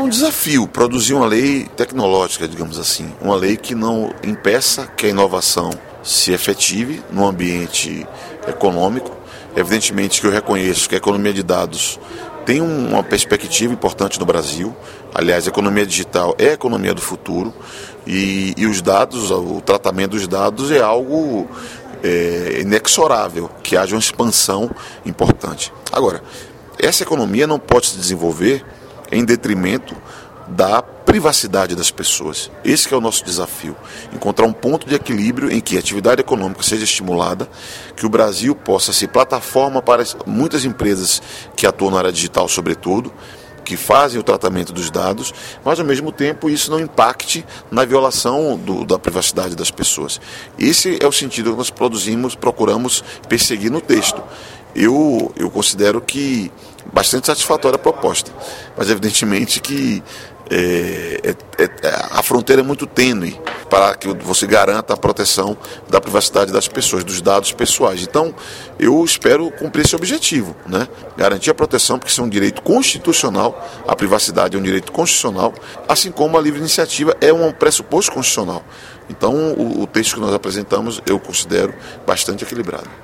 um desafio produzir uma lei tecnológica, digamos assim, uma lei que não impeça que a inovação se efetive no ambiente econômico. Evidentemente que eu reconheço que a economia de dados tem uma perspectiva importante no Brasil. Aliás, a economia digital é a economia do futuro e os dados, o tratamento dos dados é algo inexorável, que haja uma expansão importante. Agora, essa economia não pode se desenvolver em detrimento da privacidade das pessoas. Esse que é o nosso desafio, encontrar um ponto de equilíbrio em que a atividade econômica seja estimulada, que o Brasil possa ser plataforma para muitas empresas que atuam na área digital, sobretudo, que fazem o tratamento dos dados, mas ao mesmo tempo isso não impacte na violação da privacidade das pessoas. Esse é o sentido que nós procuramos perseguir no texto. Eu considero que bastante satisfatória a proposta, mas evidentemente que a fronteira é muito tênue para que você garanta a proteção da privacidade das pessoas, dos dados pessoais. Então, eu espero cumprir esse objetivo, né? Garantir a proteção, porque isso é um direito constitucional, a privacidade é um direito constitucional, assim como a livre iniciativa é um pressuposto constitucional. Então, o texto que nós apresentamos eu considero bastante equilibrado.